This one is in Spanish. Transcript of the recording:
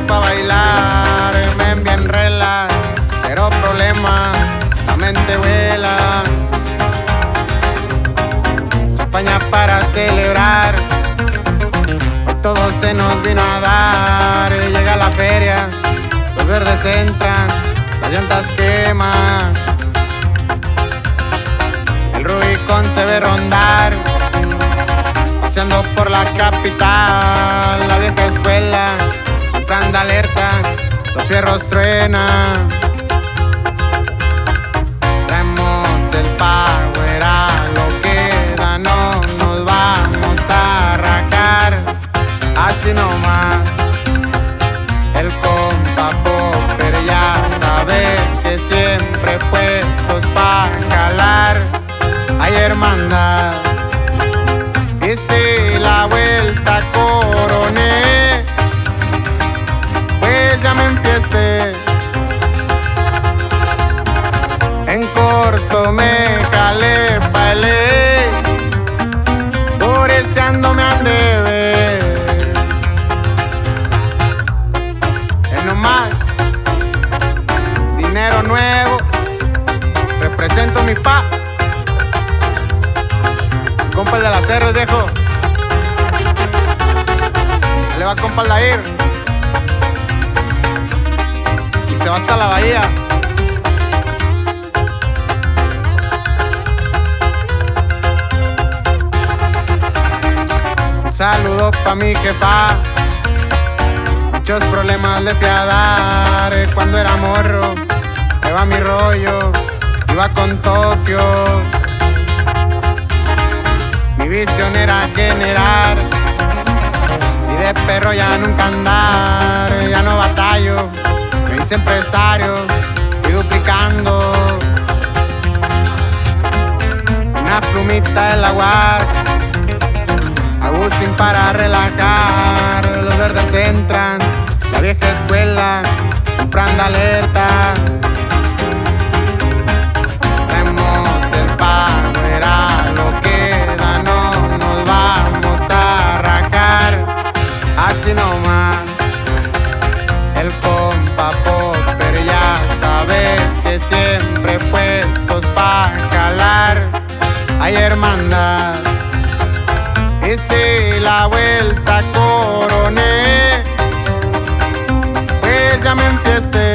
pa' bailar, men bien relax, cero problema, la mente vuela. Champaña para celebrar, hoy todo se nos vino a dar. Llega la feria, los verdes entran, las llantas queman, el Rubicón se ve rondar, paseando por la capital. La vieja escuela siempre anda alerta, los fierros truenan. Traemos el power a lo que da, no nos vamos a rajar, así nomás. El compa Popper ya sabe que siempre puestos pa' jalar. Hay hermandad, y si la vuelta coroné, pues ya me enfiesté. En corto me calé, bailé, por este ando me han de ver. No más, dinero nuevo, represento mi pa. Compa el de la CR, dejo. Le va compa el Dair. Y se va hasta la bahía. Un saludo pa' mi jefa. Muchos problemas le fui a dar cuando era morro. Me va mi rollo, iba con Tokio. Mi visión era generar y de perro ya nunca andar. Ya no batallo, me hice empresario, fui duplicando. Una plumita del agua, Agustín para relajar. Los verdes entran, la vieja escuela siempre anda alerta. Traemos el power a lo que da, no nos vamos a rajar, así nomás. El compa Popper ya sabe que siempre puestos pa' jalar. Hay hermandad, y si la vuelta coroné, pues ya me enfiesté.